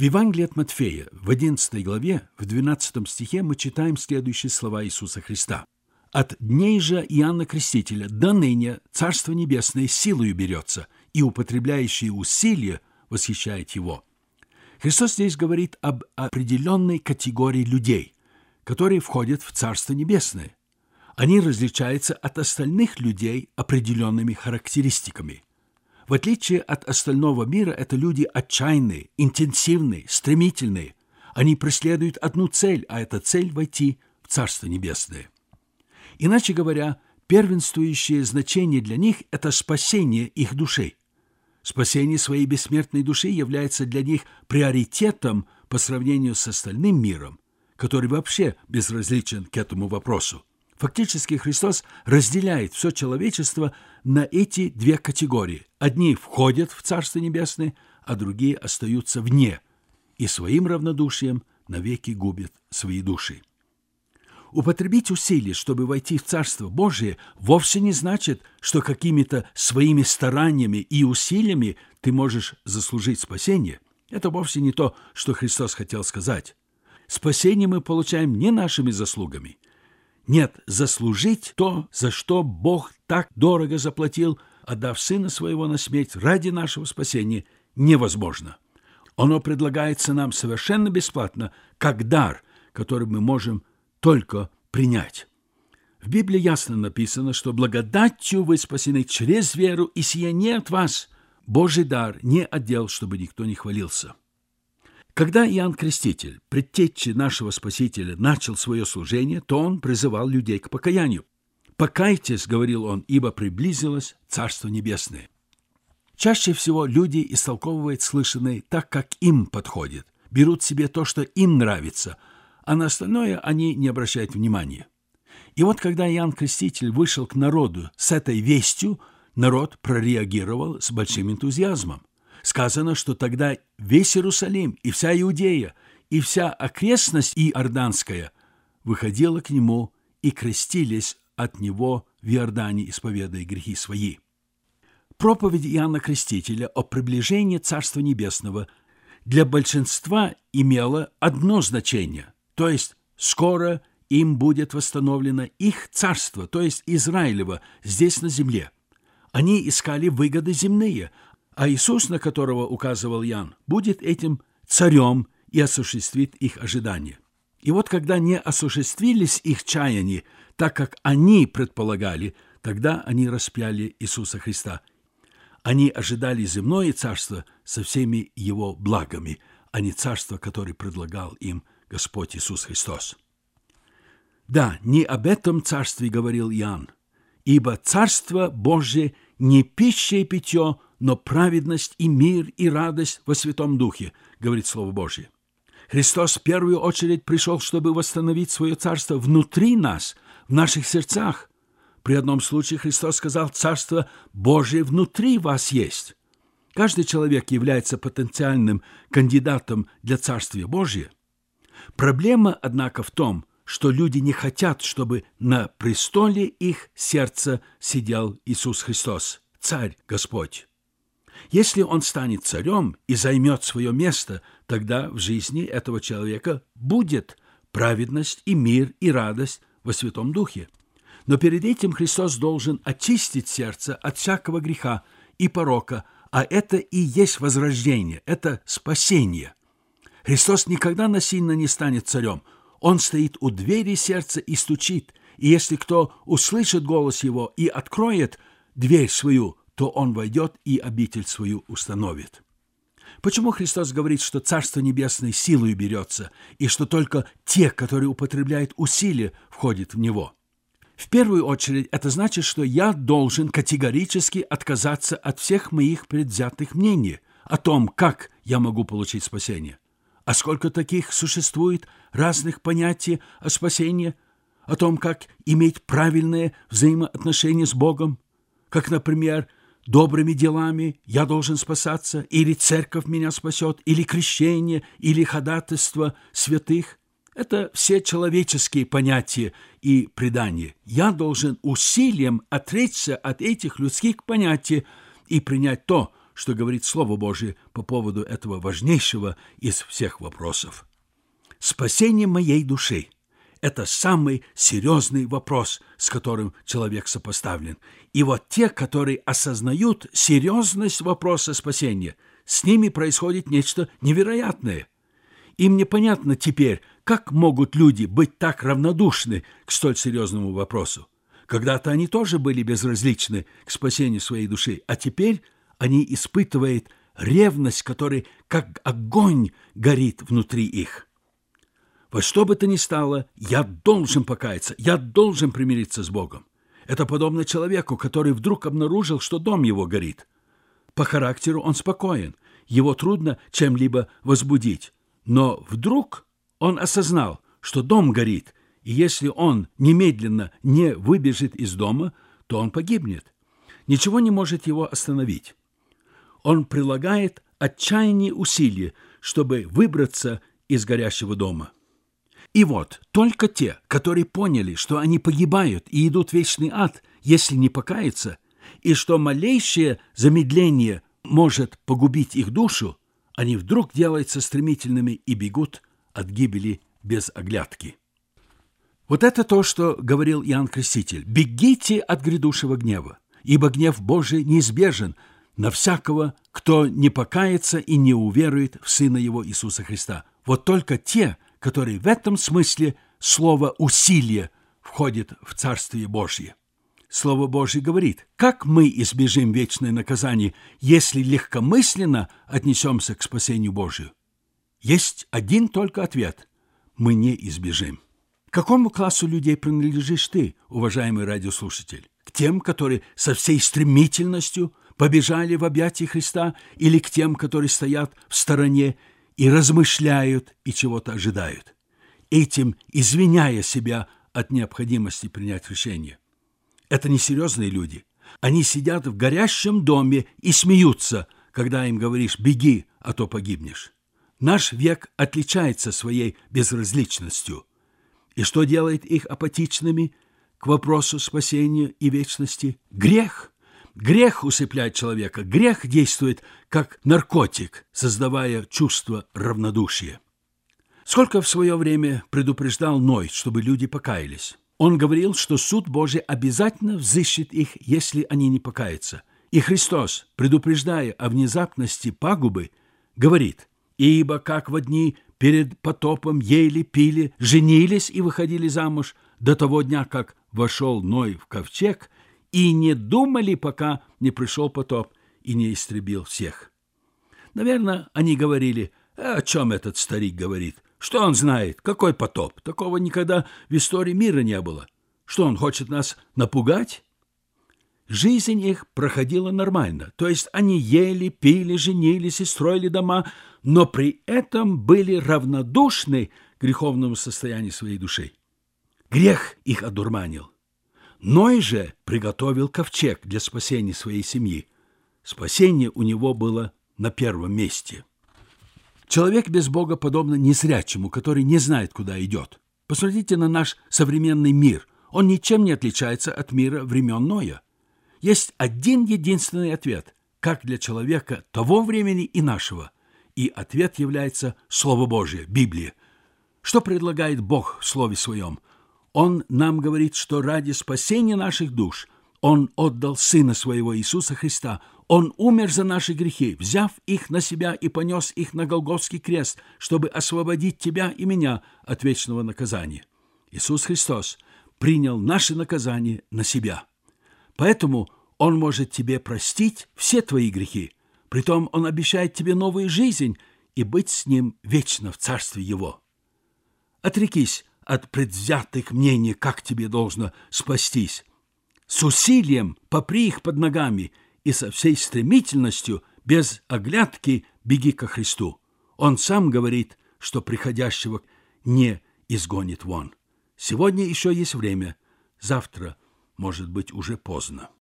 В Евангелии от Матфея, в 11 главе, в 12 стихе мы читаем следующие слова Иисуса Христа. «От дней же Иоанна Крестителя до ныне Царство Небесное силою берется, и употребляющие усилия восхищает его». Христос здесь говорит об определенной категории людей, которые входят в Царство Небесное. Они различаются от остальных людей определенными характеристиками. В отличие от остального мира, это люди отчаянные, интенсивные, стремительные. Они преследуют одну цель, а эта цель – войти в Царство Небесное. Иначе говоря, первенствующее значение для них – это спасение их души. Спасение своей бессмертной души является для них приоритетом по сравнению с остальным миром, который вообще безразличен к этому вопросу. Фактически Христос разделяет все человечество на эти две категории. Одни входят в Царство Небесное, а другие остаются вне и своим равнодушием навеки губят свои души. Употребить усилия, чтобы войти в Царство Божие, вовсе не значит, что какими-то своими стараниями и усилиями ты можешь заслужить спасение. Это вовсе не то, что Христос хотел сказать. Спасение мы получаем не нашими заслугами. Нет, заслужить то, за что Бог так дорого заплатил, отдав Сына Своего на смерть ради нашего спасения, невозможно. Оно предлагается нам совершенно бесплатно, как дар, который мы можем только принять. В Библии ясно написано, что благодатью вы спасены через веру, и сие не от вас. Божий дар не отдел, чтобы никто не хвалился. Когда Иоанн Креститель, предтеча нашего Спасителя, начал свое служение, то он призывал людей к покаянию. «Покайтесь, — говорил он, — ибо приблизилось Царство Небесное». Чаще всего люди истолковывают слышанное так, как им подходит, берут себе то, что им нравится, а на остальное они не обращают внимания. И вот когда Иоанн Креститель вышел к народу с этой вестью, народ прореагировал с большим энтузиазмом. Сказано, что тогда весь Иерусалим и вся Иудея, и вся окрестность иорданская выходила к нему и крестились от него в Иордане, исповедуя грехи свои. Проповедь Иоанна Крестителя о приближении Царства Небесного для большинства имела одно значение, то есть скоро им будет восстановлено их царство, то есть Израилево, здесь на земле. Они искали выгоды земные, а Иисус, на которого указывал Иоанн, будет этим царем и осуществит их ожидания. И вот когда не осуществились их чаяния, так как они предполагали, тогда они распяли Иисуса Христа. Они ожидали земное царство со всеми его благами, а не царство, которое предлагал им Господь Иисус Христос. Да, не об этом царстве говорил Иоанн, ибо царство Божие не пища и питье, но праведность и мир и радость во Святом Духе, говорит Слово Божье. Христос в первую очередь пришел, чтобы восстановить свое царство внутри нас, в наших сердцах. При одном случае Христос сказал: «Царство Божие внутри вас есть». Каждый человек является потенциальным кандидатом для Царствия Божия. Проблема, однако, в том, что люди не хотят, чтобы на престоле их сердца сидел Иисус Христос, Царь Господь. Если Он станет царем и займет свое место, тогда в жизни этого человека будет праведность и мир и радость во Святом Духе. Но перед этим Христос должен очистить сердце от всякого греха и порока, а это и есть возрождение, это спасение. Христос никогда насильно не станет царем. Он стоит у двери сердца и стучит, и если кто услышит голос его и откроет дверь свою, то он войдет и обитель свою установит. Почему Христос говорит, что Царство Небесное силою берется, и что только те, которые употребляют усилия, входят в него? В первую очередь, это значит, что я должен категорически отказаться от всех моих предвзятых мнений о том, как я могу получить спасение. А сколько таких существует разных понятий о спасении, о том, как иметь правильные взаимоотношения с Богом, как, например, добрыми делами я должен спасаться, или церковь меня спасет, или крещение, или ходатайство святых. Это все человеческие понятия и предания. Я должен усилием отречься от этих людских понятий и принять то, что говорит Слово Божие по поводу этого важнейшего из всех вопросов. Спасение моей души – это самый серьезный вопрос, с которым человек сопоставлен. И вот те, которые осознают серьезность вопроса спасения, с ними происходит нечто невероятное. Им непонятно теперь, как могут люди быть так равнодушны к столь серьезному вопросу. Когда-то они тоже были безразличны к спасению своей души, а теперь они испытывают ревность, которая как огонь горит внутри их. Во что бы то ни стало, я должен покаяться, я должен примириться с Богом. Это подобно человеку, который вдруг обнаружил, что дом его горит. По характеру он спокоен, его трудно чем-либо возбудить. Но вдруг он осознал, что дом горит, и если он немедленно не выбежит из дома, то он погибнет. Ничего не может его остановить. Он прилагает отчаянные усилия, чтобы выбраться из горящего дома. И вот только те, которые поняли, что они погибают и идут в вечный ад, если не покаяться, и что малейшее замедление может погубить их душу, они вдруг делаются стремительными и бегут от гибели без оглядки. Вот это то, что говорил Иоанн Креститель. «Бегите от грядущего гнева, ибо гнев Божий неизбежен на всякого, кто не покается и не уверует в Сына Его Иисуса Христа». Вот только те, которые в этом смысле слово «усилие» входит в Царствие Божье. Слово Божье говорит, как мы избежим вечное наказание, если легкомысленно отнесемся к спасению Божию? Есть один только ответ – мы не избежим. К какому классу людей принадлежишь ты, уважаемый радиослушатель? К тем, которые со всей стремительностью побежали в объятия Христа, или к тем, которые стоят в стороне и размышляют и чего-то ожидают, этим извиняя себя от необходимости принять решение? Это несерьезные люди. Они сидят в горящем доме и смеются, когда им говоришь «беги, а то погибнешь». Наш век отличается своей безразличностью. И что делает их апатичными к вопросу спасения и вечности? Грех. Грех усыпляет человека. Грех действует как наркотик, создавая чувство равнодушия. Сколько в свое время предупреждал Ной, чтобы люди покаялись? Он говорил, что суд Божий обязательно взыщет их, если они не покаятся. И Христос, предупреждая о внезапности пагубы, говорит: «Ибо как во дни перед потопом ели, пили, женились и выходили замуж до того дня, как вошел Ной в ковчег, и не думали, пока не пришел потоп и не истребил всех». Наверное, они говорили: «О чем этот старик говорит? Что он знает? Какой потоп? Такого никогда в истории мира не было. Что, он хочет нас напугать?» Жизнь их проходила нормально, то есть они ели, пили, женились и строили дома, но при этом были равнодушны к греховному состоянию своей души. Грех их одурманил. Ной же приготовил ковчег для спасения своей семьи. Спасение у него было на первом месте. Человек без Бога подобно незрячему, который не знает, куда идет. Посмотрите на наш современный мир. Он ничем не отличается от мира времен Ноя. Есть один единственный ответ, как для человека того времени и нашего. И ответ является Слово Божие, Библия. Что предлагает Бог в Слове Своем? Он нам говорит, что ради спасения наших душ Он отдал Сына Своего Иисуса Христа. Он умер за наши грехи, взяв их на себя и понес их на Голгофский крест, чтобы освободить тебя и меня от вечного наказания. Иисус Христос принял наше наказание на себя. Поэтому Он может тебе простить все твои грехи. Притом Он обещает тебе новую жизнь и быть с Ним вечно в Царстве Его. Отрекись от предвзятых мнений, как тебе должно спастись. С усилием попри их под ногами и со всей стремительностью, без оглядки, беги ко Христу. Он сам говорит, что приходящего не изгонит вон. Сегодня еще есть время, завтра, может быть, уже поздно.